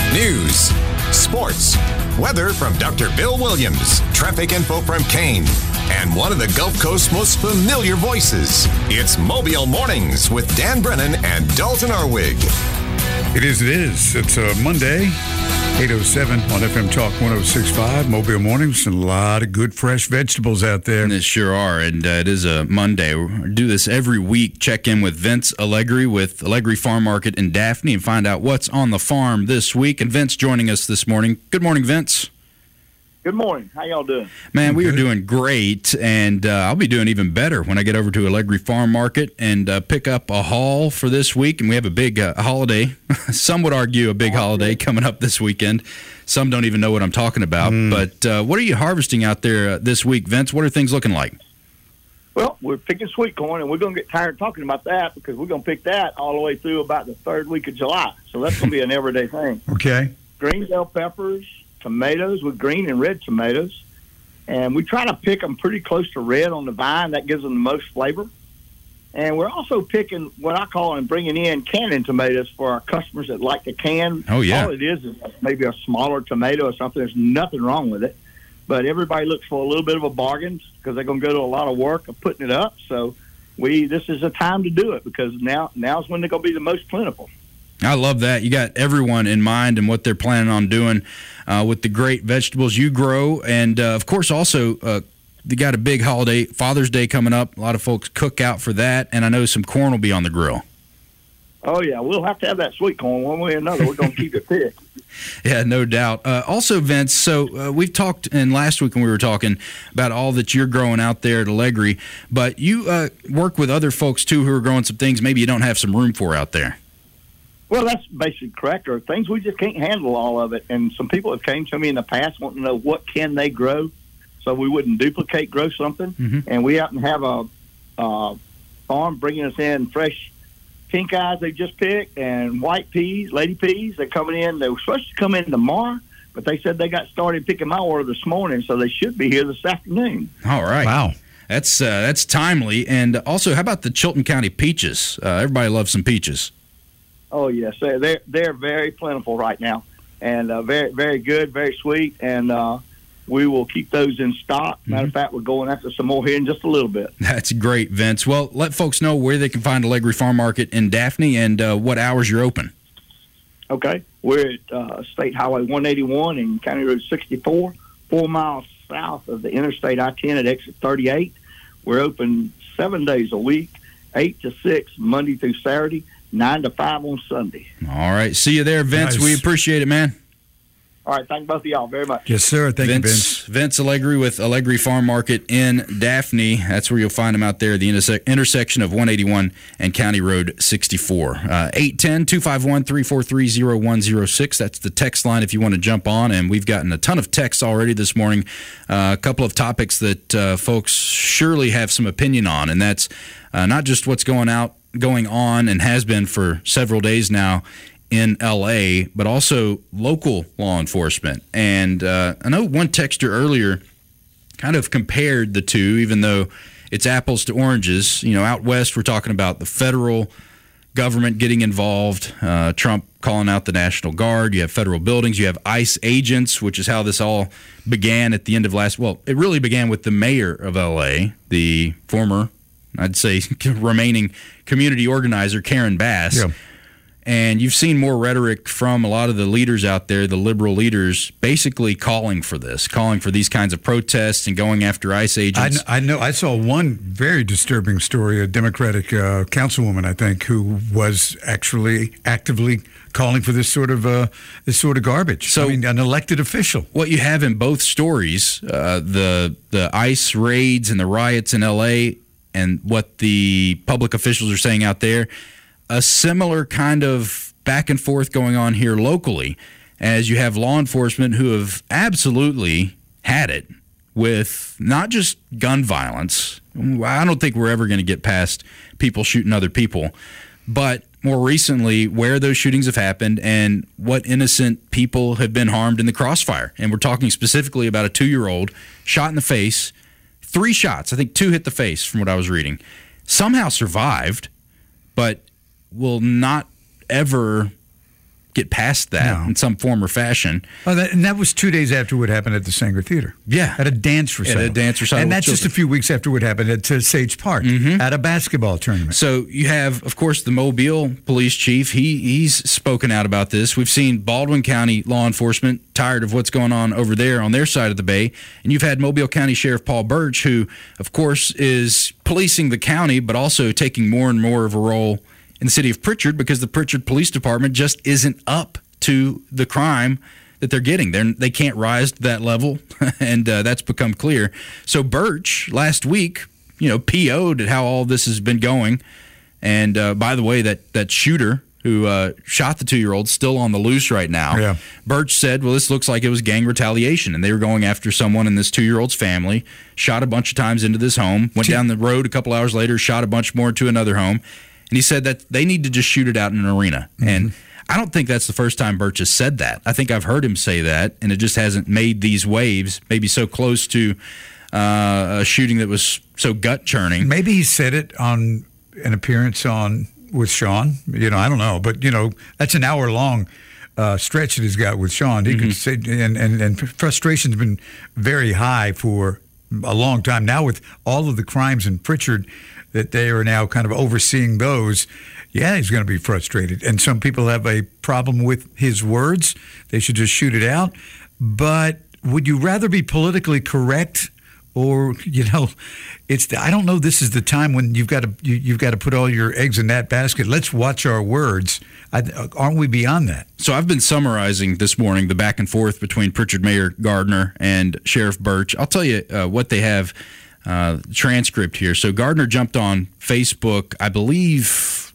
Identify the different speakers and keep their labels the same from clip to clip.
Speaker 1: News, sports, weather from Dr. Bill Williams, traffic info from Kane, and one of the Gulf Coast's most familiar voices. It's Mobile Mornings with Dan Brennan and Dalton Arwig.
Speaker 2: It is. It's a Monday, 8:07 on FM Talk 106.5, Mobile Mornings, and a lot of good fresh vegetables out there.
Speaker 3: And it sure are, and it is a Monday. We do this every week, check in with Vince Allegri with Allegri Farm Market in Daphne and find out what's on the farm this week. And Vince joining us this morning. Good morning, Vince.
Speaker 4: Good morning. How y'all doing?
Speaker 3: Man, we are doing great, and I'll be doing even better when I get over to Allegri Farm Market and pick up a haul for this week. And we have a big holiday. Some would argue a big holiday coming up this weekend. Some don't even know what I'm talking about. But what are you harvesting out there this week, Vince? What are things looking like?
Speaker 4: Well, we're picking sweet corn, and we're going to get tired of talking about that because we're going to pick that all the way through about the third week of July. So that's going to be an everyday thing.
Speaker 2: Okay.
Speaker 4: Green bell peppers, tomatoes with green and red tomatoes, and we try to pick them pretty close to red on the vine. That gives them the most flavor. And we're also picking what I call and bringing in canning tomatoes for our customers that like to can.
Speaker 3: Oh, yeah.
Speaker 4: All it is maybe a smaller tomato or something. There's nothing wrong with it. But everybody looks for a little bit of a bargain because they're going to go to a lot of work of putting it up. So this is a time to do it because now's when they're going to be the most plentiful.
Speaker 3: I love that. You got everyone in mind and what they're planning on doing with the great vegetables you grow. And, of course, also you got a big holiday, Father's Day coming up. A lot of folks cook out for that, and I know some corn will be on the grill.
Speaker 4: Oh, yeah. We'll have to have that sweet corn one way or another. We're going to keep it picked.
Speaker 3: Yeah, no doubt. Also, Vince, so we've talked, and last week when we were talking about all that you're growing out there at Allegri, but you work with other folks, too, who are growing some things maybe you don't have some room for out there.
Speaker 4: Well, that's basically correct. Or things we just can't handle all of it. And some people have came to me in the past wanting to know what can they grow so we wouldn't grow something. Mm-hmm. And we happen to have a farm bringing us in fresh pink eyes they just picked and white peas, lady peas. They're coming in. They were supposed to come in tomorrow, but they said they got started picking my order this morning, so they should be here this afternoon.
Speaker 3: All right.
Speaker 2: Wow.
Speaker 3: That's timely. And also, how about the Chilton County peaches? Everybody loves some peaches.
Speaker 4: Oh, yes. They're very plentiful right now, and very, very good, very sweet, and we will keep those in stock. Matter of fact, we're going after some more here in just a little bit.
Speaker 3: That's great, Vince. Well, let folks know where they can find Allegri Farm Market in Daphne and what hours you're open.
Speaker 4: Okay. We're at State Highway 181 and County Road 64, 4 miles south of the Interstate I-10 at exit 38. We're open 7 days a week, 8 to 6, Monday through Saturday, 9 to 5 on Sunday.
Speaker 3: All right. See you there, Vince.
Speaker 2: Nice.
Speaker 3: We appreciate it, man.
Speaker 4: All right. Thank both of y'all very much.
Speaker 2: Yes, sir. Thank you, Vince.
Speaker 3: Vince Allegri with Allegri Farm Market in Daphne. That's where you'll find him out there, the intersection of 181 and County Road 64. 810-251-343-0106. That's the text line if you want to jump on. And we've gotten a ton of texts already this morning. A couple of topics that folks surely have some opinion on, and that's not just what's going on and has been for several days now in L.A., but also local law enforcement. And I know one texter earlier kind of compared the two, even though it's apples to oranges. You know, out west we're talking about the federal government getting involved, Trump calling out the National Guard. You have federal buildings. You have ICE agents, which is how this all began at the end of it really began with the mayor of L.A., the former, I'd say, remaining community organizer, Karen Bass.
Speaker 2: Yeah.
Speaker 3: And you've seen more rhetoric from a lot of the leaders out there, the liberal leaders, basically calling for these kinds of protests and going after ICE agents.
Speaker 2: I know. I saw one very disturbing story, a Democratic councilwoman, I think, who was actually actively calling for this sort of garbage. So, I mean, an elected official.
Speaker 3: What you have in both stories, the ICE raids and the riots in L.A., and what the public officials are saying out there, a similar kind of back and forth going on here locally, as you have law enforcement who have absolutely had it with not just gun violence. I don't think we're ever going to get past people shooting other people, but more recently where those shootings have happened and what innocent people have been harmed in the crossfire. And we're talking specifically about a 2-year-old shot in the face, 3 shots. I think 2 hit the face from what I was reading. Somehow survived, but will not ever get past that in some form or fashion.
Speaker 2: Oh, and that was 2 days after what happened at the Sanger Theater.
Speaker 3: Yeah.
Speaker 2: At a dance recital. And that's just a few weeks after what happened at Sage Park at a basketball tournament.
Speaker 3: So you have, of course, the Mobile police chief. He's spoken out about this. We've seen Baldwin County law enforcement tired of what's going on over there on their side of the bay. And you've had Mobile County Sheriff Paul Burch, who, of course, is policing the county, but also taking more and more of a role in the city of Pritchard because the Pritchard Police Department just isn't up to the crime that they're getting. They can't rise to that level, and that's become clear. So Burch, last week, PO'd at how all this has been going. And by the way, that shooter who shot the 2-year-old still on the loose right now.
Speaker 2: Yeah.
Speaker 3: Burch said, well, this looks like it was gang retaliation, and they were going after someone in this 2-year-old's family, shot a bunch of times into this home, went down the road a couple hours later, shot a bunch more to another home. And he said that they need to just shoot it out in an arena. Mm-hmm. And I don't think that's the first time Burch has said that. I think I've heard him say that, and it just hasn't made these waves, maybe so close to a shooting that was so gut-churning.
Speaker 2: Maybe he said it on an appearance with Sean. I don't know. But, that's an hour-long stretch that he's got with Sean. He could say, and frustration's been very high for a long time. Now with all of the crimes in Pritchard, that they are now kind of overseeing those, he's going to be frustrated. And some people have a problem with his words. They should just shoot it out. But would you rather be politically correct, or I don't know. This is the time when you've got to put all your eggs in that basket. Let's watch our words. Aren't we beyond that?
Speaker 3: So I've been summarizing this morning the back and forth between Pritchard Mayor Gardner and Sheriff Burch. I'll tell you what they have. Transcript here. So Gardner jumped on Facebook, I believe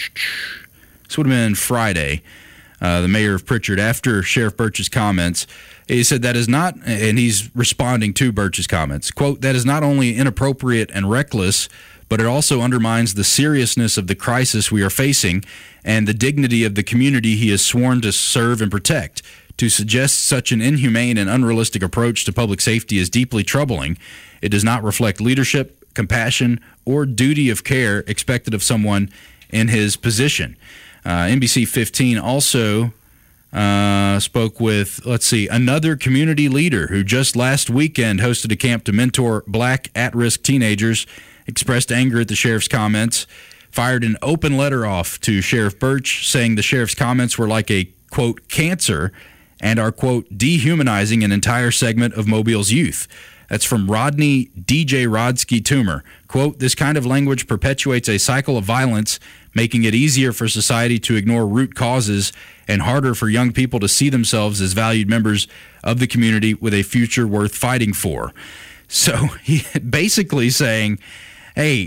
Speaker 3: this would have been Friday, the mayor of Pritchard, after Sheriff Burch's comments. He said that is not, and he's responding to Burch's comments, quote, that is not only inappropriate and reckless, but it also undermines the seriousness of the crisis we are facing and the dignity of the community he has sworn to serve and protect. To suggest such an inhumane and unrealistic approach to public safety is deeply troubling. It does not reflect leadership, compassion, or duty of care expected of someone in his position. NBC 15 also spoke with, another community leader who just last weekend hosted a camp to mentor black at-risk teenagers, expressed anger at the sheriff's comments, fired an open letter off to Sheriff Burch, saying the sheriff's comments were like a, quote, cancer, and are, quote, dehumanizing an entire segment of Mobile's youth. That's from Rodney DJ Rodsky Toomer. Quote, this kind of language perpetuates a cycle of violence, making it easier for society to ignore root causes and harder for young people to see themselves as valued members of the community with a future worth fighting for. So he basically saying, hey,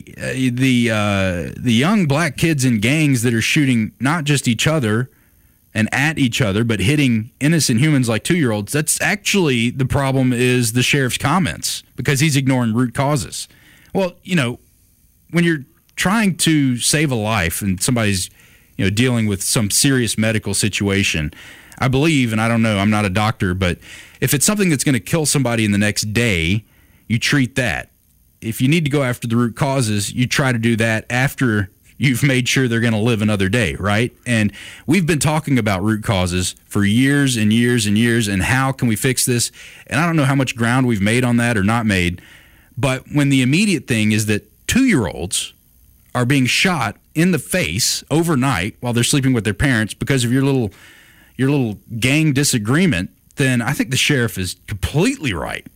Speaker 3: the young black kids in gangs that are shooting not just each other and at each other, but hitting innocent humans like 2-year-olds, that's actually the problem is the sheriff's comments, because he's ignoring root causes. Well, when you're trying to save a life and somebody's, dealing with some serious medical situation, I believe, and I don't know, I'm not a doctor, but if it's something that's going to kill somebody in the next day, you treat that. If you need to go after the root causes, you try to do that after you've made sure they're going to live another day, right? And we've been talking about root causes for years and years and years, and how can we fix this? And I don't know how much ground we've made on that or not made, but when the immediate thing is that 2-year-olds are being shot in the face overnight while they're sleeping with their parents because of your little gang disagreement, then I think the sheriff is completely right.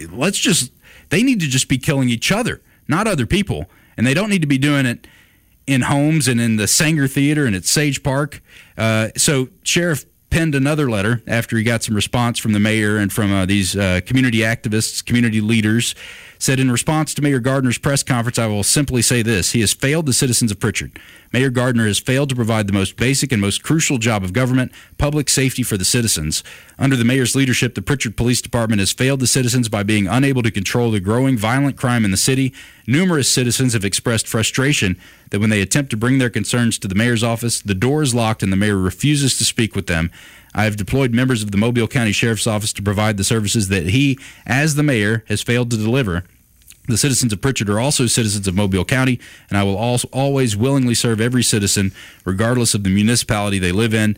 Speaker 3: They need to just be killing each other, not other people, and they don't need to be doing it in homes and in the Sanger Theater and at Sage Park. So Sheriff penned another letter after he got some response from the mayor and from these community activists, community leaders. Said, in response to Mayor Gardner's press conference, I will simply say this. He has failed the citizens of Pritchard. Mayor Gardner has failed to provide the most basic and most crucial job of government, public safety for the citizens. Under the mayor's leadership, the Pritchard Police Department has failed the citizens by being unable to control the growing violent crime in the city. Numerous citizens have expressed frustration that when they attempt to bring their concerns to the mayor's office, the door is locked and the mayor refuses to speak with them. I have deployed members of the Mobile County Sheriff's Office to provide the services that he, as the mayor, has failed to deliver. The citizens of Pritchard are also citizens of Mobile County, and I will always willingly serve every citizen, regardless of the municipality they live in.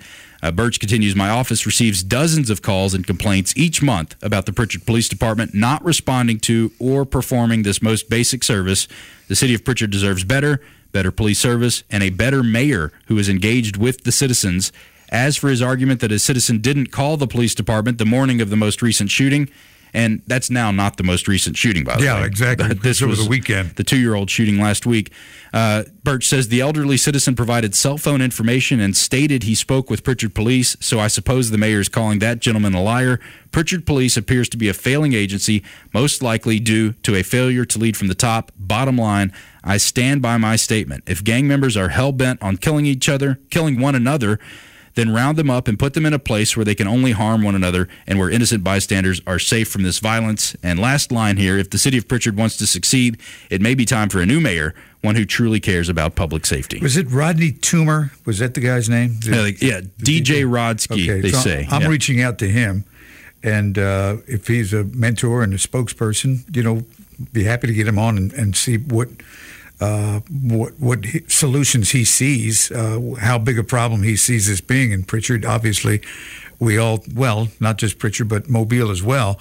Speaker 3: Birch continues, my office receives dozens of calls and complaints each month about the Pritchard Police Department not responding to or performing this most basic service. The city of Pritchard deserves better police service, and a better mayor who is engaged with the citizens. As for his argument that a citizen didn't call the police department the morning of the most recent shooting, and that's now not the most recent shooting, by the way.
Speaker 2: Yeah, exactly.
Speaker 3: This was
Speaker 2: the weekend.
Speaker 3: The 2-year-old shooting last week. Birch says the elderly citizen provided cell phone information and stated he spoke with Pritchard Police, so I suppose the mayor is calling that gentleman a liar. Pritchard Police appears to be a failing agency, most likely due to a failure to lead from the top. Bottom line, I stand by my statement. If gang members are hell-bent on killing one another, then round them up and put them in a place where they can only harm one another and where innocent bystanders are safe from this violence. And last line here, if the city of Pritchard wants to succeed, it may be time for a new mayor, one who truly cares about public safety.
Speaker 2: Was it Rodney Toomer? Was that the guy's name?
Speaker 3: Yeah, DJ Rodsky, okay, they say.
Speaker 2: I'm reaching out to him, and if he's a mentor and a spokesperson, be happy to get him on and see what solutions he sees, how big a problem he sees this being in Pritchard. Obviously, we all, not just Pritchard, but Mobile as well.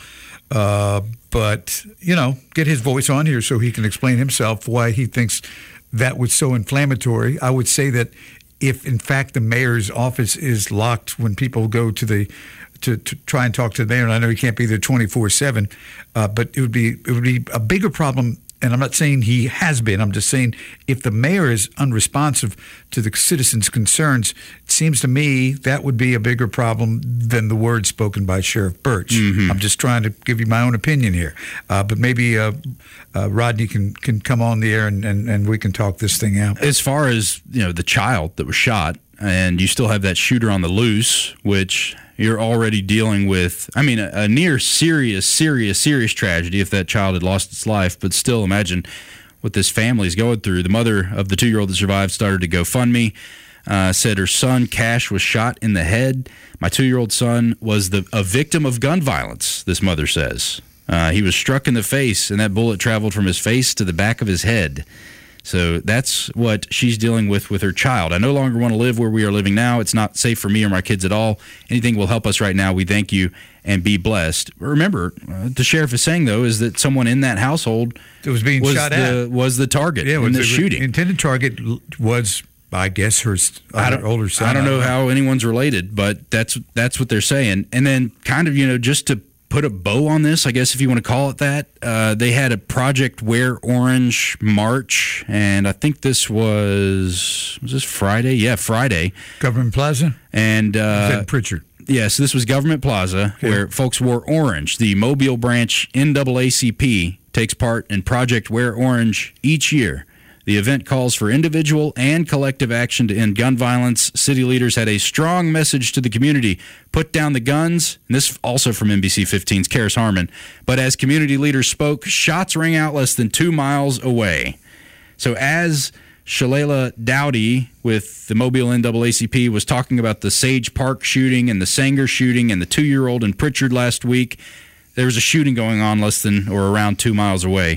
Speaker 2: But, get his voice on here so he can explain himself why he thinks that was so inflammatory. I would say that if, in fact, the mayor's office is locked when people go to try and talk to the mayor, and I know he can't be there 24/7, but it would be a bigger problem. And I'm not saying he has been. I'm just saying if the mayor is unresponsive to the citizens' concerns, it seems to me that would be a bigger problem than the words spoken by Sheriff Birch. Mm-hmm. I'm just trying to give you my own opinion here. But maybe Rodney can come on the air and we can talk this thing out.
Speaker 3: As far as the child that was shot, and you still have that shooter on the loose, which you're already dealing with, a near serious tragedy if that child had lost its life. But still, imagine what this family is going through. The mother of the 2-year-old that survived started a GoFundMe, said her son, Cash, was shot in the head. My 2-year-old son was a victim of gun violence, this mother says. He was struck in the face, and that bullet traveled from his face to the back of his head. So that's what she's dealing with her child. I no longer want to live where we are living now. It's not safe for me or my kids at all. Anything will help us right now. We thank you and be blessed. Remember, the sheriff is saying, though, is that someone in that household
Speaker 2: was being shot at.
Speaker 3: Was the target in the shooting.
Speaker 2: The intended target was, I guess, her older son.
Speaker 3: I don't know how anyone's related, but that's what they're saying. And then kind of, just to put a bow on this, I guess if you want to call it that, they had a Project Wear Orange march, and I think this was this Friday? Yeah, Friday.
Speaker 2: Government Plaza?
Speaker 3: And
Speaker 2: Pritchard.
Speaker 3: Yeah, so this was Government Plaza, where folks wore orange. The Mobile branch NAACP takes part in Project Wear Orange each year. The event calls for individual and collective action to end gun violence. City leaders had a strong message to the community. Put down the guns. And this also from NBC 15's Karis Harmon. But as community leaders spoke, shots rang out less than 2 miles away. So as Shalala Dowdy with the Mobile NAACP was talking about the Sage Park shooting and the Sanger shooting and the 2-year-old in Pritchard last week, there was a shooting going on less than or around 2 miles away.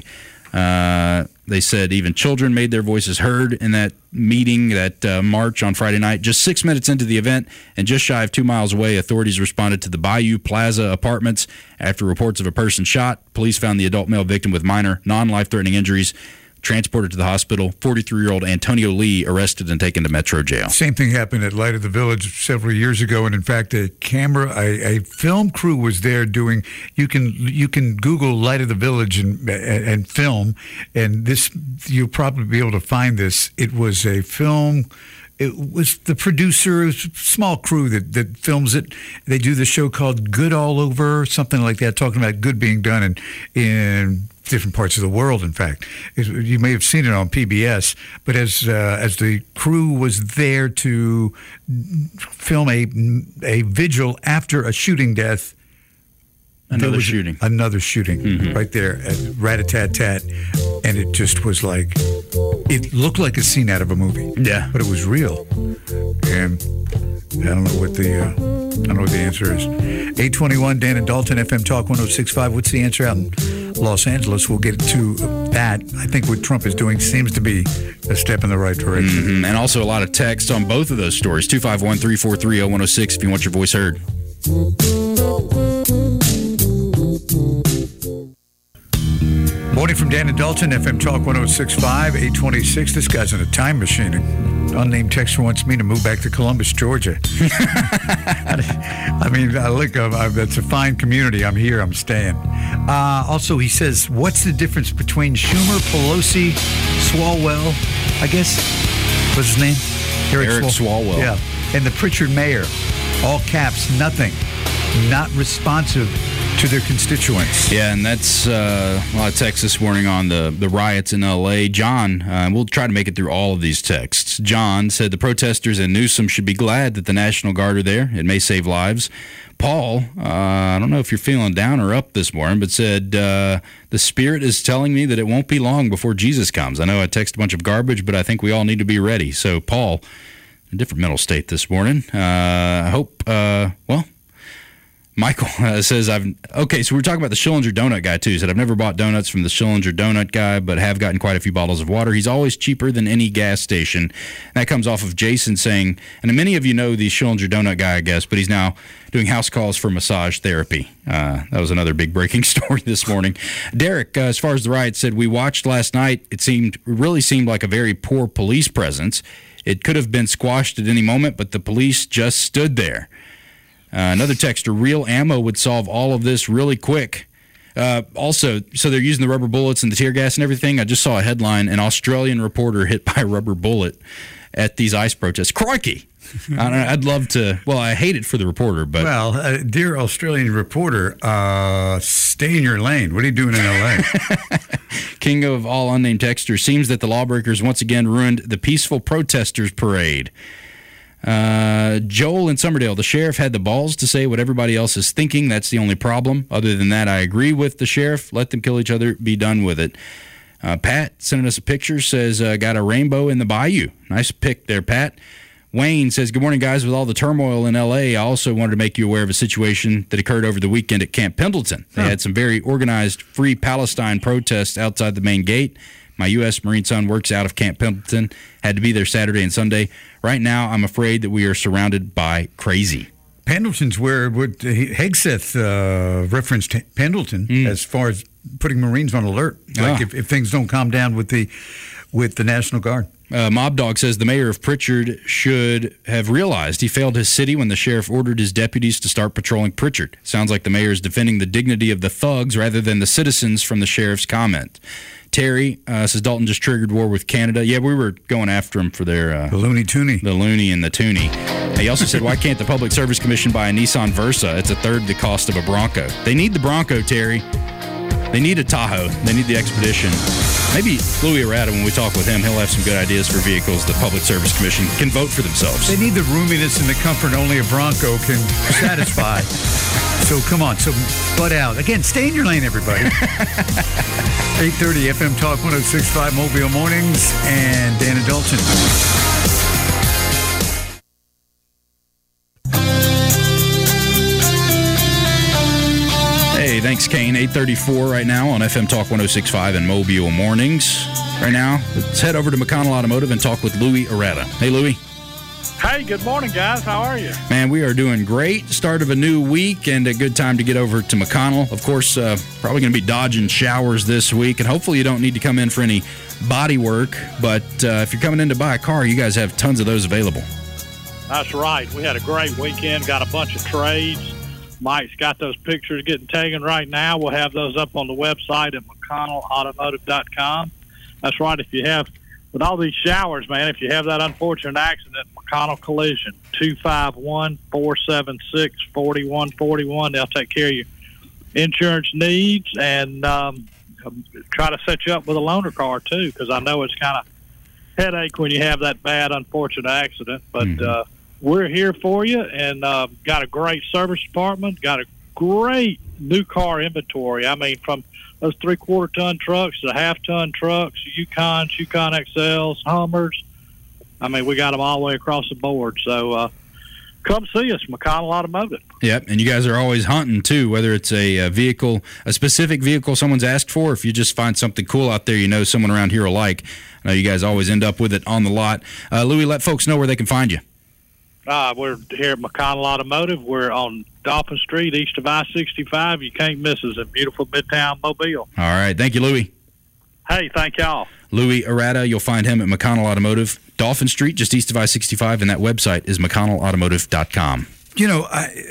Speaker 3: They said even children made their voices heard in that meeting, that march on Friday night. Just 6 minutes into the event and just shy of 2 miles away, authorities responded to the Bayou Plaza apartments after reports of a person shot. Police found the adult male victim with minor, non-life-threatening injuries, transported to the hospital. 43-year-old Antonio Lee arrested and taken to Metro Jail.
Speaker 2: Same thing happened at Light of the Village several years ago, and in fact, a film crew was there doing. You can Google Light of the Village and film, and this you'll probably be able to find this. It was a film. It was the producer, it was a small crew that films it. They do the show called Good All Over, something like that, talking about good being done in different parts of the world. In fact, you may have seen it on PBS. But as the crew was there to film a vigil after a shooting death,
Speaker 3: another shooting
Speaker 2: mm-hmm. right there at rat-a-tat-tat, and it just was like, it looked like a scene out of a movie.
Speaker 3: Yeah,
Speaker 2: but it was real, and I don't know what the answer is. 821 Dan and Dalton, FM Talk 106.5. What's the answer out in Los Angeles. We'll get to that. I think what Trump is doing seems to be a step in the right direction.
Speaker 3: Mm-hmm. And also a lot of text on both of those stories. 251-343-0106 if you want your voice heard.
Speaker 2: Morning from Dan and Dalton, FM Talk 106.5, 826. This guy's in a time machine. An unnamed texter wants me to move back to Columbus, Georgia. I mean, look, that's a fine community. I'm here. I'm staying. Also, he says, what's the difference between Schumer, Pelosi, Swalwell, I guess, what's his name?
Speaker 3: Eric Swalwell.
Speaker 2: Yeah. And the Pritchard mayor. All caps, nothing. Not responsive to their constituents.
Speaker 3: Yeah, and that's a lot of text this morning on the riots in L.A. John, we'll try to make it through all of these texts. John said the protesters and Newsom should be glad that the National Guard are there. It may save lives. Paul, I don't know if you're feeling down or up this morning, but said, the Spirit is telling me that it won't be long before Jesus comes. I know I texted a bunch of garbage, but I think we all need to be ready. So, Paul, a different mental state this morning. I hope, Michael says, so we're talking about the Schillinger donut guy, too. He said, I've never bought donuts from the Schillinger donut guy, but have gotten quite a few bottles of water. He's always cheaper than any gas station. That comes off of Jason saying, and many of you know the Schillinger donut guy, I guess, but he's now doing house calls for massage therapy. That was another big breaking story this morning. Derek, as far as the riot, said, we watched last night. It really seemed like a very poor police presence. It could have been squashed at any moment, but the police just stood there. Another texter, real ammo would solve all of this really quick. Also, so they're using the rubber bullets and the tear gas and everything. I just saw a headline, an Australian reporter hit by a rubber bullet at these ICE protests. Crikey! I'd love to, I hate it for the reporter, but...
Speaker 2: Well, dear Australian reporter, stay in your lane. What are you doing in L.A.?
Speaker 3: King of all unnamed texters, seems that the lawbreakers once again ruined the peaceful protesters parade. Joel in Summerdale, the sheriff had the balls to say what everybody else is thinking. That's the only problem. Other than that, I agree with the sheriff. Let them kill each other. Be done with it. Pat sending us a picture, says, got a rainbow in the bayou. Nice pic there, Pat. Wayne says, good morning, guys. With all the turmoil in L.A., I also wanted to make you aware of a situation that occurred over the weekend at Camp Pendleton. They had some very organized Free Palestine protests outside the main gate. My U.S. Marine son works out of Camp Pendleton. Had to be there Saturday and Sunday. Right now, I'm afraid that we are surrounded by crazy.
Speaker 2: Pendleton's where Hegseth referenced Pendleton as far as putting Marines on alert. Like if things don't calm down with the National Guard.
Speaker 3: Mob Dog says the mayor of Pritchard should have realized he failed his city when the sheriff ordered his deputies to start patrolling Pritchard. Sounds like the mayor is defending the dignity of the thugs rather than the citizens from the sheriff's comment. Terry says Dalton just triggered war with Canada. Yeah, we were going after him for their...
Speaker 2: the Looney Tooney.
Speaker 3: The Looney and the Toonie. He also said, why can't the Public Service Commission buy a Nissan Versa? It's a third the cost of a Bronco. They need the Bronco, Terry. They need a Tahoe. They need the Expedition. Maybe Louis Arata, when we talk with him, he'll have some good ideas for vehicles the Public Service Commission can vote for themselves.
Speaker 2: They need the roominess and the comfort only a Bronco can satisfy. So come on. So butt out. Again, stay in your lane, everybody. 8:30 FM Talk 106.5 Mobile Mornings and Dan and Dalton.
Speaker 3: Hey, thanks, Kane. 8:34 right now on FM Talk 106.5 and Mobile Mornings. Right now, let's head over to McConnell Automotive and talk with Louis Arata. Hey, Louis.
Speaker 5: Hey, good morning, guys. How are you?
Speaker 3: Man, we are doing great. Start of a new week and a good time to get over to McConnell. Of course, probably going to be dodging showers this week, and hopefully you don't need to come in for any body work. But if you're coming in to buy a car, you guys have tons of those available. That's
Speaker 5: right. We had a great weekend, got a bunch of trades. Mike's got those pictures getting taken right now. We'll have those up on the website at McConnellAutomotive.com. That's right. If you have, with all these showers, man, if you have that unfortunate accident, McConnell Collision, 251-476-4141. They'll take care of your insurance needs and try to set you up with a loaner car, too, because I know it's kind of headache when you have that bad, unfortunate accident. But we're here for you and got a great service department, got a great new car inventory. I mean, from those 3/4-ton trucks to half-ton trucks, Yukon XLs, Hummers. I mean, we got them all the way across the board. So come see us, McConnell Automotive.
Speaker 3: Yep, and you guys are always hunting, too, whether it's a vehicle, a specific vehicle someone's asked for, if you just find something cool out there you know someone around here will like. I know you guys always end up with it on the lot. Louis, let folks know where they can find you.
Speaker 5: We're here at McConnell Automotive. We're on Dolphin Street, east of I-65. You can't miss us in beautiful Midtown Mobile.
Speaker 3: All right. Thank you, Louis.
Speaker 5: Hey, thank y'all.
Speaker 3: Louis Arata, you'll find him at McConnell Automotive, Dolphin Street, just east of I-65, and that website is McConnellAutomotive.com.
Speaker 2: You know,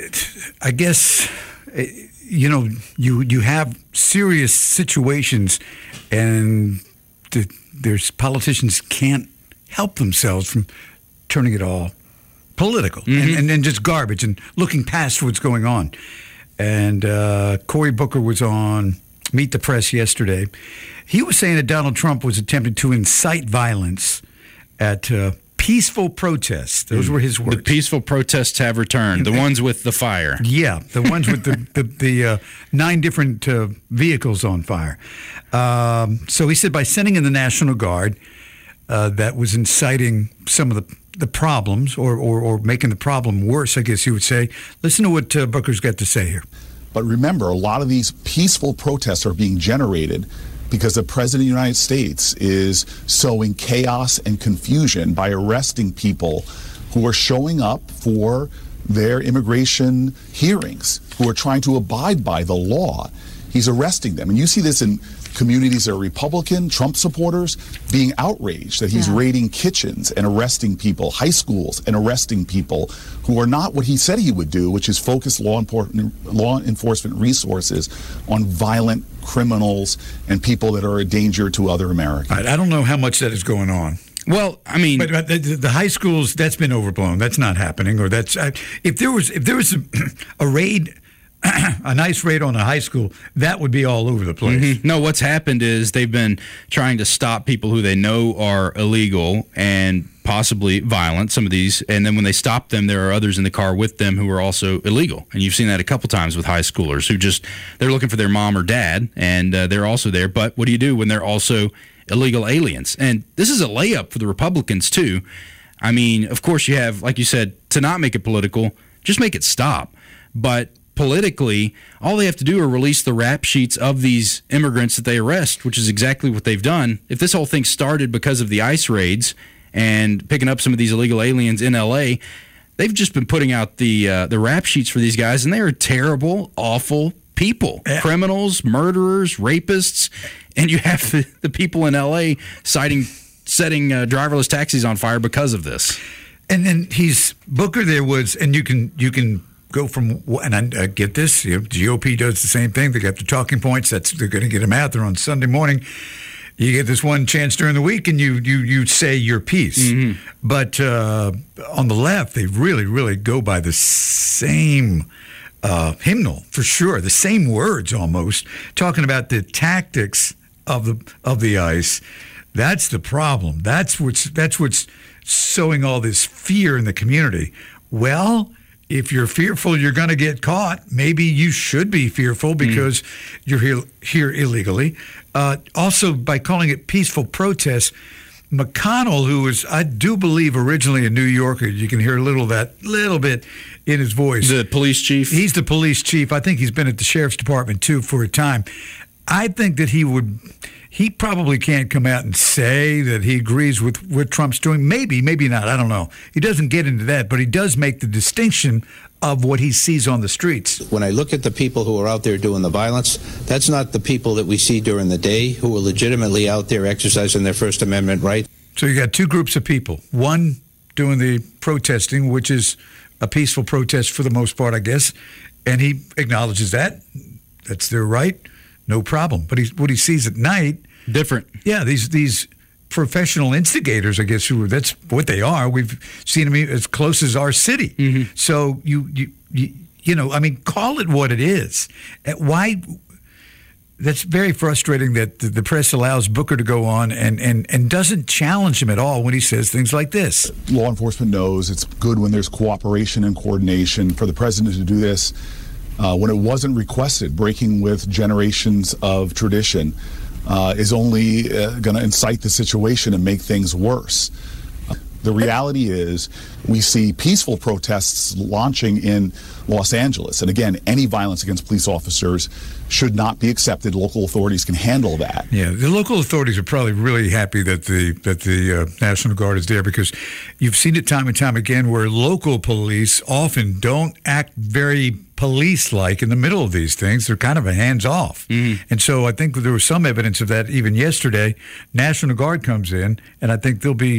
Speaker 2: I guess, you know, you have serious situations, and there's politicians can't help themselves from turning it all political and just garbage and looking past what's going on. And Cory Booker was on Meet the Press yesterday. He was saying that Donald Trump was attempting to incite violence at peaceful protests. Those were his words.
Speaker 3: The peaceful protests have returned. The ones with the fire.
Speaker 2: Yeah, the ones with the 9 different vehicles on fire. So he said by sending in the National Guard, that was inciting some of the problems or making the problem worse, I guess you would say. Listen to what Booker's got to say here.
Speaker 6: But remember, a lot of these peaceful protests are being generated because the President of the United States is sowing chaos and confusion by arresting people who are showing up for their immigration hearings, who are trying to abide by the law. He's arresting them. And you see this in communities that are Republican, Trump supporters, being outraged that he's raiding kitchens and arresting people, high schools and arresting people who are not what he said he would do, which is focus law enforcement resources on violent criminals and people that are a danger to other Americans.
Speaker 2: I don't know how much that is going on.
Speaker 3: Well, I mean,
Speaker 2: but the high schools, that's been overblown. That's not happening. Or that's if there was a raid. A nice raid on a high school, that would be all over the place.
Speaker 3: Mm-hmm. No, what's happened is they've been trying to stop people who they know are illegal and possibly violent, some of these, and then when they stop them, there are others in the car with them who are also illegal. And you've seen that a couple times with high schoolers who they're looking for their mom or dad, and they're also there. But what do you do when they're also illegal aliens? And this is a layup for the Republicans, too. I mean, of course, you have, like you said, to not make it political, just make it stop. But politically, all they have to do are release the rap sheets of these immigrants that they arrest, which is exactly what they've done. If this whole thing started because of the ICE raids and picking up some of these illegal aliens in L.A., they've just been putting out the rap sheets for these guys, and they are terrible, awful people, criminals, murderers, rapists, and you have the people in L.A. setting driverless taxis on fire because of this.
Speaker 2: And then Booker there was, and you can go from, and I get this, GOP does the same thing. They got the talking points. They're going to get them out there on Sunday morning. You get this one chance during the week, and you say your piece. Mm-hmm. But on the left, they really, really go by the same hymnal for sure, the same words almost, talking about the tactics of the ICE. That's the problem. That's what's sowing all this fear in the community. Well, if you're fearful you're going to get caught, maybe you should be fearful because you're here illegally. Also, by calling it peaceful protests, McConnell, who was, I do believe, originally a New Yorker, you can hear a little bit in his voice.
Speaker 3: The police chief?
Speaker 2: He's the police chief. I think he's been at the sheriff's department, too, for a time. I think that he probably can't come out and say that he agrees with what Trump's doing. Maybe not. I don't know. He doesn't get into that, but he does make the distinction of what he sees on the streets.
Speaker 7: When I look at the people who are out there doing the violence, that's not the people that we see during the day who are legitimately out there exercising their First Amendment right.
Speaker 2: So you got two groups of people. One doing the protesting, which is a peaceful protest for the most part, I guess, and he acknowledges that. That's their right. No problem. But what he sees at night,
Speaker 3: different.
Speaker 2: Yeah, these professional instigators, I guess, that's what they are. We've seen them as close as our city. Mm-hmm. So you know, I mean, call it what it is. Why? That's very frustrating that the press allows Booker to go on and doesn't challenge him at all when he says things like this.
Speaker 6: Law enforcement knows it's good when there's cooperation and coordination. For the president to do this when it wasn't requested, breaking with generations of tradition, is only going to incite the situation and make things worse. The reality is we see peaceful protests launching in Los Angeles. And again, any violence against police officers should not be accepted. Local authorities can handle that.
Speaker 2: Yeah, the local authorities are probably really happy that the National Guard is there, because you've seen it time and time again where local police often don't act very police-like in the middle of these things. They're kind of a hands-off. And so I think there was some evidence of that even yesterday. National Guard comes in, and I think there'll be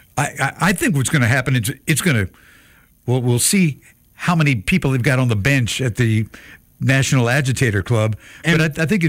Speaker 2: I think what's going to happen is it's going to we'll see how many people they've got on the bench at the National Agitator Club, but I think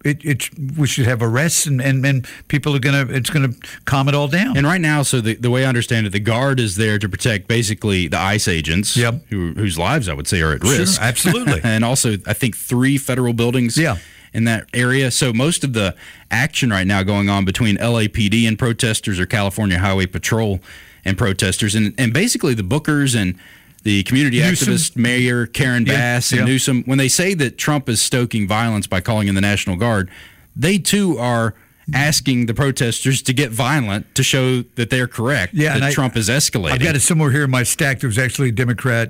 Speaker 2: we should have arrests and people are it's gonna calm it all down.
Speaker 3: And right now, so the way I understand it, the Guard is there to protect basically the ICE agents, whose lives I would say are at risk.
Speaker 2: Sure, absolutely.
Speaker 3: And also, I think 3 federal buildings. In that area. So most of the action right now going on between LAPD and protesters or California Highway Patrol and protesters, and basically the Bookers and the community activist Mayor Karen Bass and Newsom, when they say that Trump is stoking violence by calling in the National Guard, they too are asking the protesters to get violent to show that they're correct, that Trump is escalating.
Speaker 2: I've got it somewhere here in my stack. There was actually a Democrat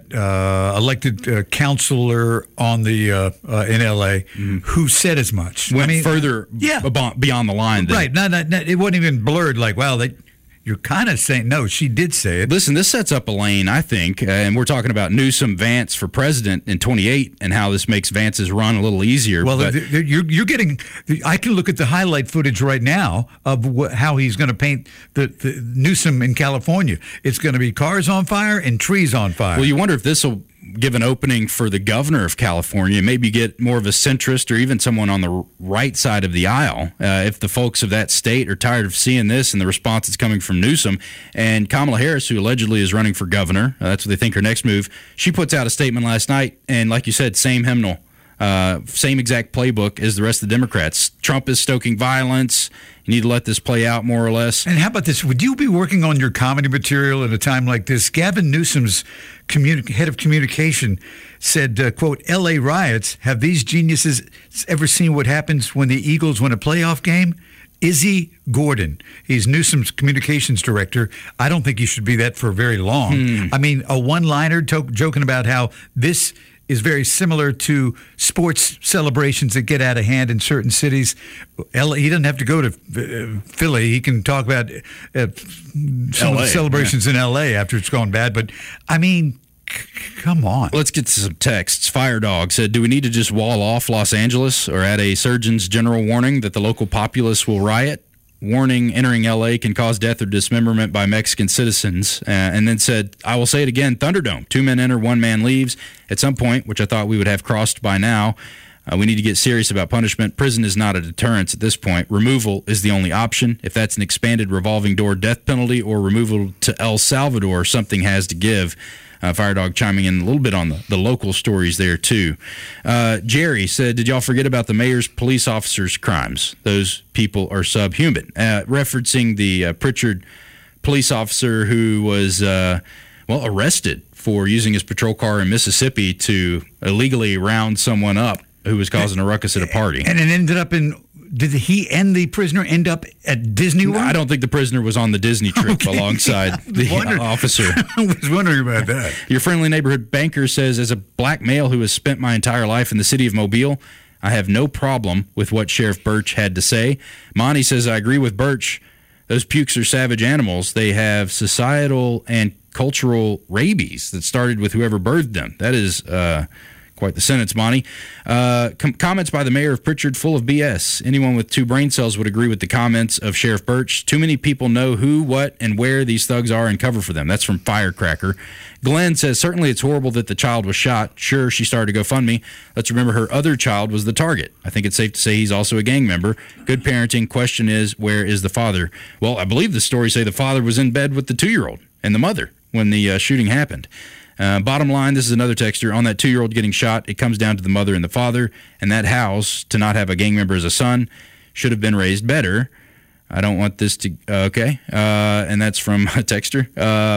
Speaker 2: elected counselor on the in L.A. Who said as much.
Speaker 3: Went further beyond the line.
Speaker 2: Right. No, it wasn't even blurred like, wow, you're kind of saying, no, she did say it.
Speaker 3: Listen, this sets up a lane, I think, and we're talking about Newsom, Vance for president in 28 and how this makes Vance's run a little easier.
Speaker 2: Well, you're getting – I can look at the highlight footage right now of how he's going to paint the Newsom in California. It's going to be cars on fire and trees on fire.
Speaker 3: Well, you wonder if this will give an opening for the governor of California, maybe get more of a centrist or even someone on the right side of the aisle, if the folks of that state are tired of seeing this and the response that's coming from Newsom. And Kamala Harris, who allegedly is running for governor, that's what they think her next move, she puts out a statement last night, and like you said, same hymnal, same exact playbook as the rest of the Democrats. Trump is stoking violence. You need to let this play out more or less.
Speaker 2: And how about this? Would you be working on your comedy material at a time like this? Gavin Newsom's head of communication said, quote, L.A. riots, have these geniuses ever seen what happens when the Eagles win a playoff game? Izzy Gordon, he's Newsom's communications director. I don't think he should be that for very long. I mean, a one-liner joking about how this is very similar to sports celebrations that get out of hand in certain cities. He doesn't have to go to Philly. He can talk about some of the celebrations in L.A. after it's gone bad. But, I mean, come on.
Speaker 3: Let's get to some texts. Firedog said, do we need to just wall off Los Angeles or add a Surgeon's General warning that the local populace will riot? Warning, entering L.A. can cause death or dismemberment by Mexican citizens. And then said, I will say it again, Thunderdome. 2 men enter, 1 man leaves. At some point, which I thought we would have crossed by now, we need to get serious about punishment. Prison is not a deterrence at this point. Removal is the only option. If that's an expanded revolving door death penalty or removal to El Salvador, something has to give. Firedog chiming in a little bit on the local stories there, too. Jerry said, did y'all forget about the mayor's police officers' crimes? Those people are subhuman. Referencing the Pritchard police officer who was, arrested for using his patrol car in Mississippi to illegally round someone up who was causing a ruckus at a party.
Speaker 2: And it ended up in... Did he and the prisoner end up at Disney World?
Speaker 3: I don't think the prisoner was on the Disney trip alongside the officer.
Speaker 2: I was wondering about that.
Speaker 3: Your friendly neighborhood banker says, as a black male who has spent my entire life in the city of Mobile, I have no problem with what Sheriff Birch had to say. Monty says, I agree with Birch. Those pukes are savage animals. They have societal and cultural rabies that started with whoever birthed them. That is... quite the sentence, Monty. Comments by the mayor of Pritchard full of BS. Anyone with 2 brain cells would agree with the comments of Sheriff Birch. Too many people know who, what, and where these thugs are and cover for them. That's from Firecracker. Glenn says, certainly it's horrible that the child was shot. Sure, she started a GoFundMe. Let's remember her other child was the target. I think it's safe to say he's also a gang member. Good parenting. Question is, where is the father? Well, I believe the stories say the father was in bed with the 2-year-old and the mother when the shooting happened. Bottom line, this is another texter. On that 2-year-old getting shot, it comes down to the mother and the father, and that house, to not have a gang member as a son, should have been raised better. I don't want this to... okay. And that's from a texter.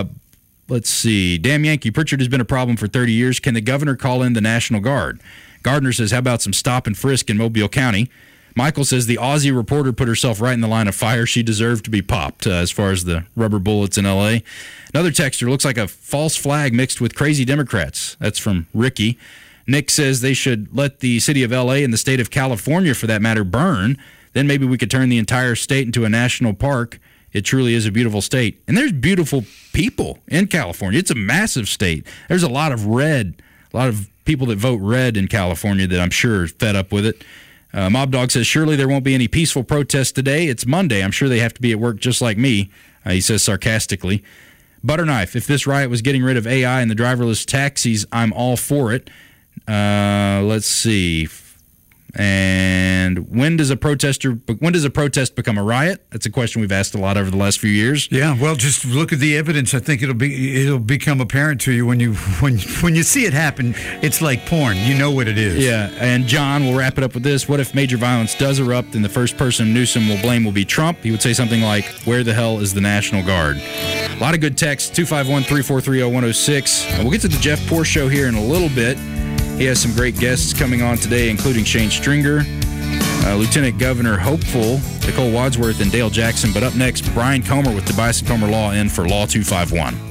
Speaker 3: Let's see. Damn Yankee, Pritchard has been a problem for 30 years. Can the governor call in the National Guard? Gardner says, how about some stop and frisk in Mobile County? Michael says the Aussie reporter put herself right in the line of fire. She deserved to be popped as far as the rubber bullets in L.A. Another texter, looks like a false flag mixed with crazy Democrats. That's from Ricky. Nick says they should let the city of L.A. and the state of California, for that matter, burn. Then maybe we could turn the entire state into a national park. It truly is a beautiful state. And there's beautiful people in California. It's a massive state. There's a lot of people that vote red in California that I'm sure are fed up with it. Mob Dog says, surely there won't be any peaceful protests today. It's Monday. I'm sure they have to be at work just like me, he says sarcastically. Butterknife, if this riot was getting rid of AI and the driverless taxis, I'm all for it. Let's see. And when does a protest become a riot? That's a question we've asked a lot over the last few years.
Speaker 2: Yeah, well, just look at the evidence. I think it'll become apparent to you when you see it happen. It's like porn. You know what it is.
Speaker 3: Yeah, and John, we'll wrap it up with this. What if major violence does erupt and the first person Newsom will blame will be Trump? He would say something like, where the hell is the National Guard? A lot of good texts, 251-343-0106. We'll get to the Jeff Poor Show here in a little bit. He has some great guests coming on today, including Shane Stringer, Lieutenant Governor Hopeful, Nicole Wadsworth, and Dale Jackson. But up next, Brian Comer with Tobias & Comer Law in for Law 251.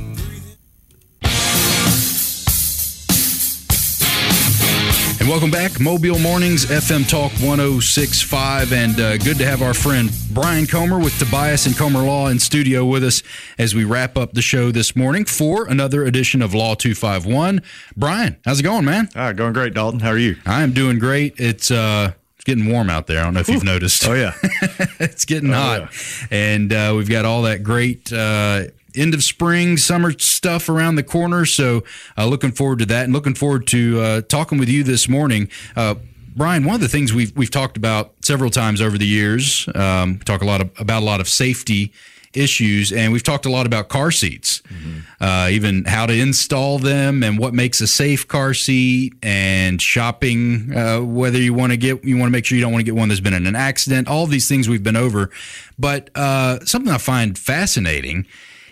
Speaker 3: And welcome back, Mobile Mornings, FM Talk 106.5, and good to have our friend Brian Comer with Tobias & Comer Law in studio with us as we wrap up the show this morning for another edition of Law 251. Brian, how's it going, man?
Speaker 8: All right, going great, Dalton. How are you?
Speaker 3: I'm doing great. It's getting warm out there. I don't know if you've noticed.
Speaker 8: Oh, yeah.
Speaker 3: It's getting hot. Yeah. And we've got all that great end of spring, summer stuff around the corner. So looking forward to that and looking forward to talking with you this morning. Brian, one of the things we've talked about several times over the years, talk about a lot of safety issues, and we've talked a lot about car seats, even how to install them and what makes a safe car seat, and shopping, whether you want to make sure you don't want to get one that's been in an accident. All of these things we've been over, but something I find fascinating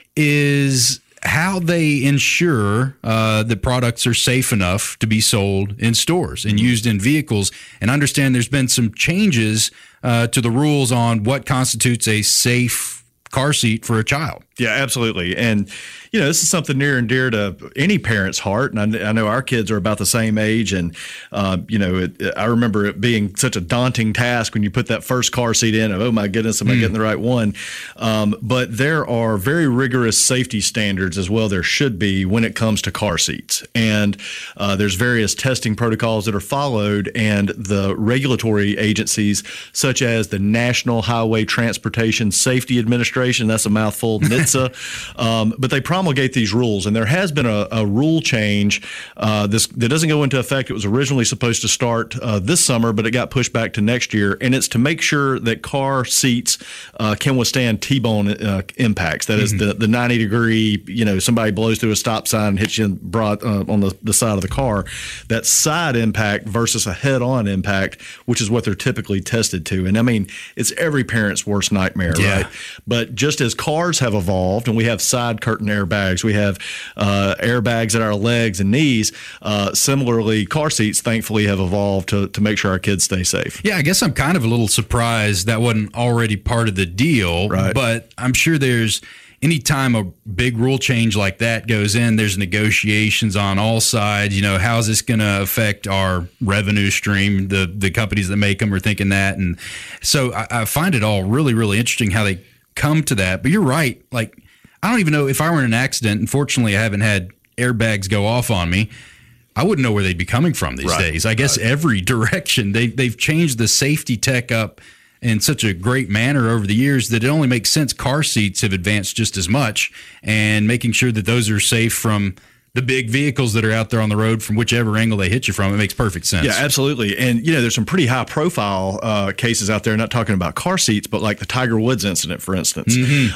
Speaker 3: is how they ensure that products are safe enough to be sold in stores and used in vehicles. And understand there's been some changes to the rules on what constitutes a safe car seat for a child.
Speaker 8: Yeah, absolutely. And, this is something near and dear to any parent's heart. And I know our kids are about the same age. And, I remember it being such a daunting task when you put that first car seat in. Oh, my goodness, am I getting the right one? But there are very rigorous safety standards as well. There should be when it comes to car seats. And there's various testing protocols that are followed. And the regulatory agencies, such as the National Highway Transportation Safety Administration, that's a mouthful, NHTSA, but they promulgate these rules, and there has been a rule change that doesn't go into effect. It was originally supposed to start this summer, but it got pushed back to next year, and it's to make sure that car seats can withstand T-bone impacts. That is the 90-degree, somebody blows through a stop sign and hits you broad on the side of the car. That side impact versus a head-on impact, which is what they're typically tested to. And, I mean, it's every parent's worst nightmare, right? But just as cars have evolved, and we have side curtain airbags, we have airbags at our legs and knees. Similarly, car seats, thankfully, have evolved to make sure our kids stay safe.
Speaker 3: Yeah, I guess I'm kind of a little surprised that wasn't already part of the deal.
Speaker 8: Right.
Speaker 3: But I'm sure anytime a big rule change like that goes in, there's negotiations on all sides. How is this going to affect our revenue stream? The companies that make them are thinking that. And so I find it all really, really interesting how they come to that. But you're right. Like, I don't even know if I were in an accident. Unfortunately, I haven't had airbags go off on me. I wouldn't know where they'd be coming from these days. I guess every direction. They've changed the safety tech up in such a great manner over the years that it only makes sense. Car seats have advanced just as much, and making sure that those are safe from the big vehicles that are out there on the road from whichever angle they hit you from. It makes perfect sense.
Speaker 8: Yeah, absolutely. And, there's some pretty high profile cases out there, not talking about car seats, but like the Tiger Woods incident, for instance.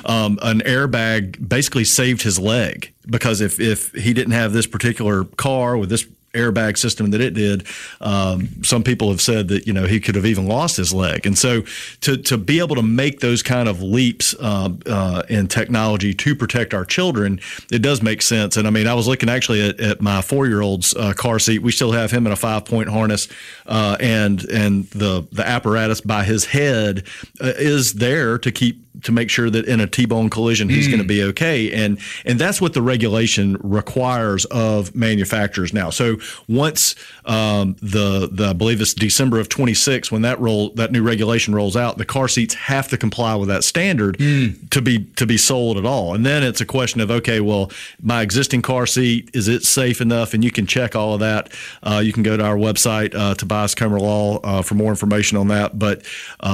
Speaker 8: An airbag basically saved his leg, because if he didn't have this particular car with this airbag system that it did, some people have said that, he could have even lost his leg. And so to be able to make those kind of leaps in technology to protect our children, it does make sense. And I mean, I was looking actually at my 4-year-old's car seat. We still have him in a 5-point harness, and the apparatus by his head is there to make sure that in a T-bone collision he's going to be okay, and that's what the regulation requires of manufacturers now. So once the I believe it's December of 26 when that new regulation rolls out, the car seats have to comply with that standard to be sold at all. And then it's a question of, okay, well, my existing car seat, is it safe enough? And you can check all of that. You can go to our website, Tobias Comer Law, for more information on that. But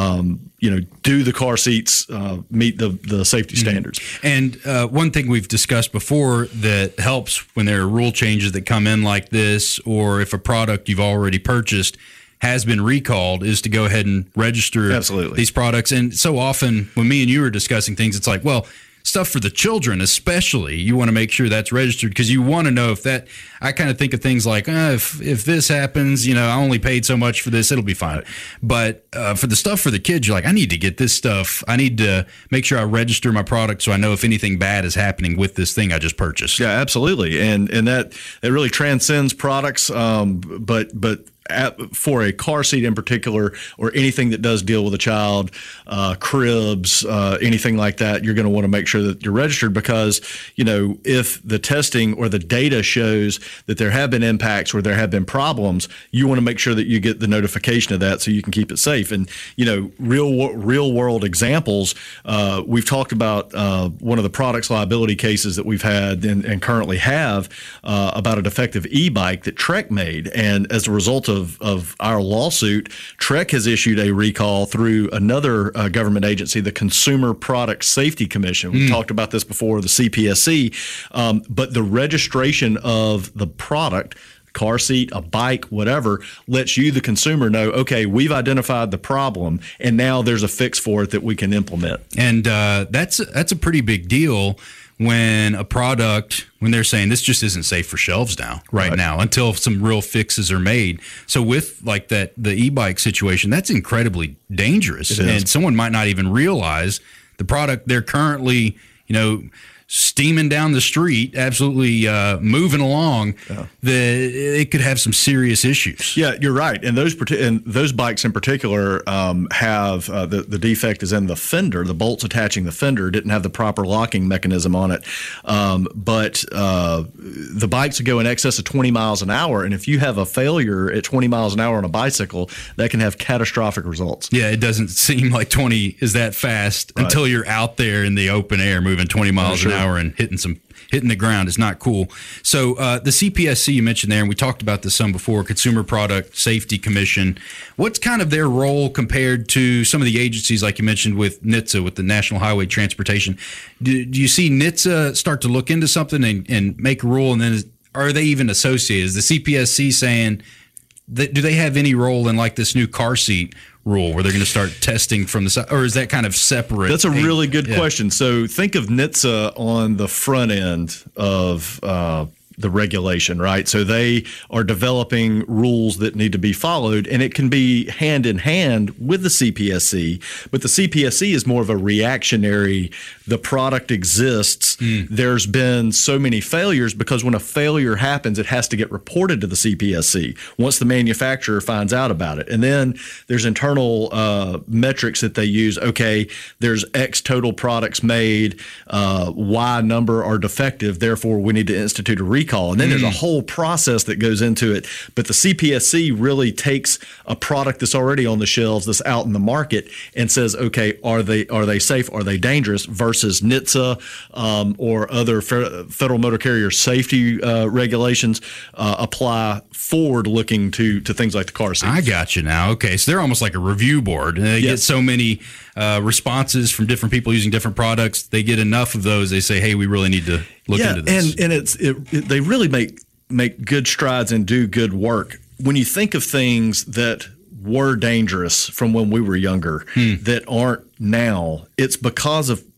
Speaker 8: do the car seats meet the safety standards?
Speaker 3: And one thing we've discussed before that helps when there are rule changes that come in like this, or if a product you've already purchased has been recalled, is to go ahead and register these products. And so often when me and you are discussing things, it's like, well, stuff for the children especially, you want to make sure that's registered, because you want to know if that, I kind of think of things like, if this happens, I only paid so much for this, it'll be fine. But for the stuff for the kids, you're like, I need to get this stuff. I need to make sure I register my product so I know if anything bad is happening with this thing I just purchased.
Speaker 8: Yeah, absolutely. And that really transcends products, but for a car seat in particular, or anything that does deal with a child, cribs, anything like that, you're going to want to make sure that you're registered, because, if the testing or the data shows that there have been impacts or there have been problems, you want to make sure that you get the notification of that so you can keep it safe. And, real world examples, we've talked about one of the products liability cases that we've had and currently have about a defective e-bike that Trek made. And as a result of our lawsuit, Trek has issued a recall through another government agency, the Consumer Product Safety Commission. We've talked about this before, the CPSC, but the registration of the product, car seat, a bike, whatever, lets you, the consumer, know, okay, we've identified the problem and now there's a fix for it that we can implement. And
Speaker 3: that's a pretty big deal when a product, when they're saying this just isn't safe for shelves now, right now, until some real fixes are made. So with like the e-bike situation, that's incredibly dangerous. And someone might not even realize the product they're currently, steaming down the street, absolutely moving along, that it could have some serious issues.
Speaker 8: Yeah, you're right. And those bikes in particular have the defect is in the fender. The bolts attaching the fender didn't have the proper locking mechanism on it. But the bikes go in excess of 20 miles an hour. And if you have a failure at 20 miles an hour on a bicycle, that can have catastrophic results.
Speaker 3: Yeah, it doesn't seem like 20 is that fast until you're out there in the open air moving 20 miles an hour and hitting the ground. Is not cool. So the CPSC you mentioned there, and we talked about this some before, Consumer Product Safety Commission. What's kind of their role compared to some of the agencies like you mentioned with NHTSA, with the National Highway Transportation? Do you see NHTSA start to look into something and make a rule, and then are they even associated? Is the CPSC saying that, do they have any role in like this new car seat rule where they're going to start testing from the side, or is that kind of separate?
Speaker 8: That's a really good question. So think of NHTSA on the front end of the regulation, right? So they are developing rules that need to be followed, and it can be hand in hand with the CPSC, but the CPSC is more of a reactionary, the product exists. There's been so many failures, because when a failure happens, it has to get reported to the CPSC once the manufacturer finds out about it. And then there's internal metrics that they use. Okay, there's X total products made, Y number are defective, therefore we need to institute a recall. And then there's a whole process that goes into it. But the CPSC really takes a product that's already on the shelves, that's out in the market, and says, okay, are they safe? Are they dangerous? Versus NHTSA or other Federal Motor Carrier Safety regulations apply forward-looking to things like the car seats.
Speaker 3: I got you now. Okay, so they're almost like a review board. And they get so many responses from different people using different products. They get enough of those. They say, hey, we really need to look into this.
Speaker 8: And they really make good strides and do good work. When you think of things that were dangerous from when we were younger that aren't now, it's because of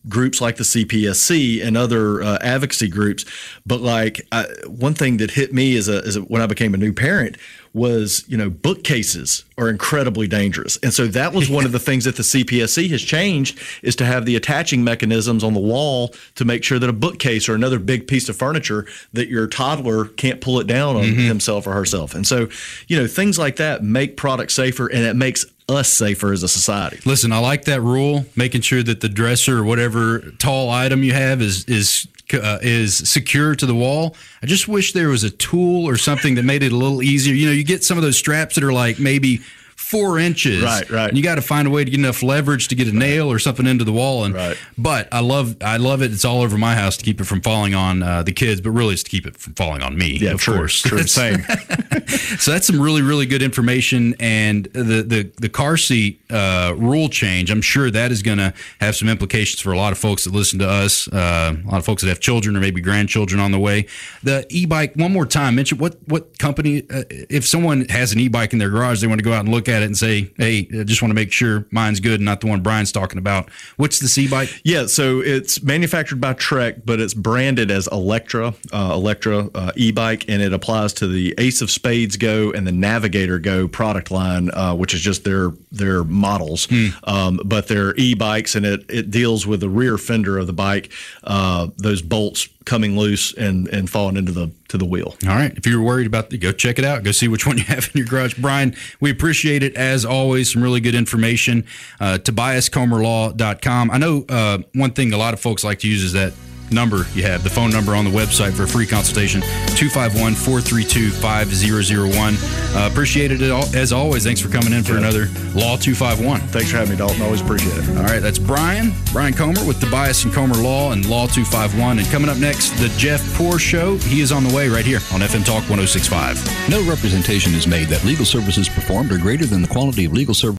Speaker 8: groups like the CPSC and other advocacy groups. But like one thing that hit me as when I became a new parent was, bookcases are incredibly dangerous. And so that was one of the things that the CPSC has changed, is to have the attaching mechanisms on the wall to make sure that a bookcase or another big piece of furniture that your toddler can't pull it down on himself or herself. And so, things like that make products safer, and it makes us safer as a society.
Speaker 3: Listen, I like that rule, making sure that the dresser or whatever tall item you have is secure to the wall. I just wish there was a tool or something that made it a little easier. You get some of those straps that are like maybe 4 inches.
Speaker 8: Right.
Speaker 3: And you got to find a way to get enough leverage to get a nail or something into the wall. But I love it. It's all over my house to keep it from falling on the kids, but really it's to keep it from falling on me.
Speaker 8: Yeah,
Speaker 3: of
Speaker 8: true,
Speaker 3: course.
Speaker 8: True. Same.
Speaker 3: So that's some really, really good information. And the car seat rule change, I'm sure that is going to have some implications for a lot of folks that listen to us, a lot of folks that have children or maybe grandchildren on the way. The e-bike, one more time, mention what company, if someone has an e-bike in their garage, they want to go out and look at it and say, hey, I just want to make sure mine's good and not the one Brian's talking about. What's the C-Bike?
Speaker 8: Yeah, so it's manufactured by Trek, but it's branded as Electra e-bike, and it applies to the Ace of Spades Go and the Navigator Go product line, which is just their models. But they're e-bikes, and it deals with the rear fender of the bike, those bolts coming loose and falling into the wheel.
Speaker 3: All right. If you're worried about go check it out. Go see which one you have in your garage. Brian, we appreciate it as always. Some really good information. TobiasComerLaw.com. I know one thing a lot of folks like to use is that number you have, the phone number on the website for a free consultation, 251-432-5001. Appreciate it as always. Thanks for coming in for another Law 251.
Speaker 8: Thanks for having me, Dalton. Always appreciate it.
Speaker 3: All right, that's Brian Comer with Tobias and Comer Law and Law 251. And coming up next, the Jeff Poor Show. He is on the way right here on FM Talk 106.5.
Speaker 9: No representation is made that legal services performed are greater than the quality of legal service